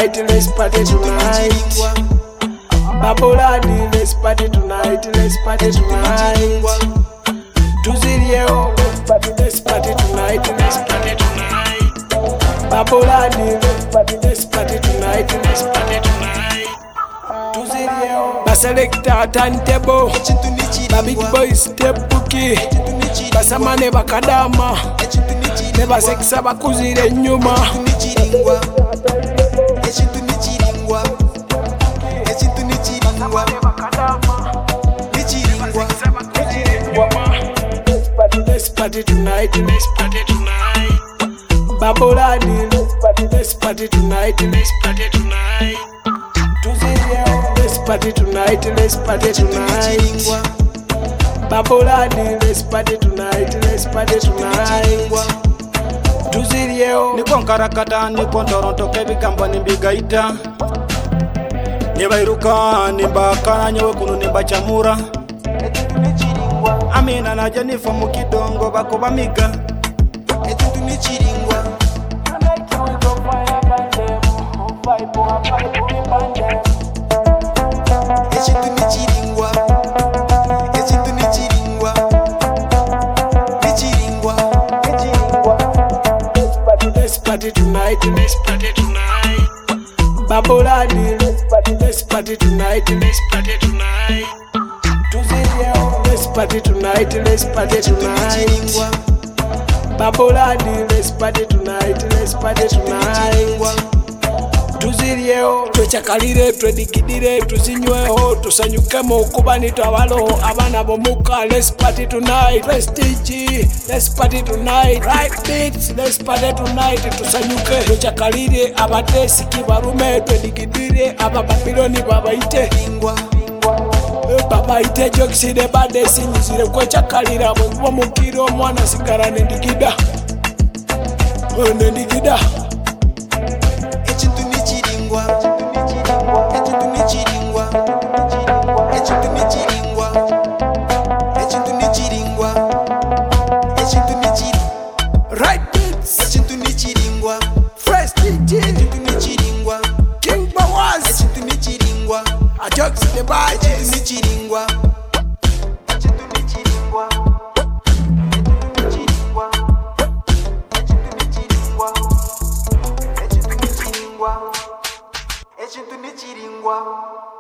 tonight, let's party tonight. Babulani, let's party tonight, let's party tonight. Tuzilio, let's party tonight, let's party tonight. Babulani, let's party tonight, let's party tonight. Tuzilio, baselecta turntable, babig boys step bookie, basamane bakadama, neba sexa bakuzire nyuma. Let's party tonight, let's party tonight. Babulani, let's party tonight, let's party tonight. Let's party tonight, let's party tonight. Babulani, let's party tonight, let's party tonight. Tuzilio, niko Nkarakata, niko Toronto, kebigambo nimbigaita. Nibairuka, nimbakana nyewe kunu nimbachamura. Amina na Jennifer mukidongo bakubamiga. Etuntu nichiringwa. Etuntu nichiringwa. Etuntu nichiringwa. Nichiringwa. let's party tonight, let's party tonight. Babulani, let's party tonight, let's party tonight. Let's party tonight, let's party tonight. Babulani, let's party tonight, let's party tonight. Tuzilio, twechakalire, twedigidire, tuzinyweho, tusanyukemo kubani twabaloho abana bomuka. Let's party tonight, Prestige, let's party tonight. Right beats, let's party tonight, tusanyuke. Twechakalire, abatesiki barume, twedigidire, abababiloni babaite. Baba ite jokisi de bade sinyizire kwechakalira bwe mukiro omwana sigara nendigida. Nendigida. Etuntu nichiringwa. Etuntu nichiringwa. Etuntu nichiringwa. Etuntu nichiringwa. Etuntu nichiringwa. Right beats. Etuntu nichiringwa. Fresh DJ. Etuntu nichiringwa. King Bawaz. Etuntu nichiringwa. A jokes the bad. Etuntu nichiringwa. Etuntu nichiringwa. Etuntu nichiringwa. Etuntu nichiringwa. Etuntu nichiringwa.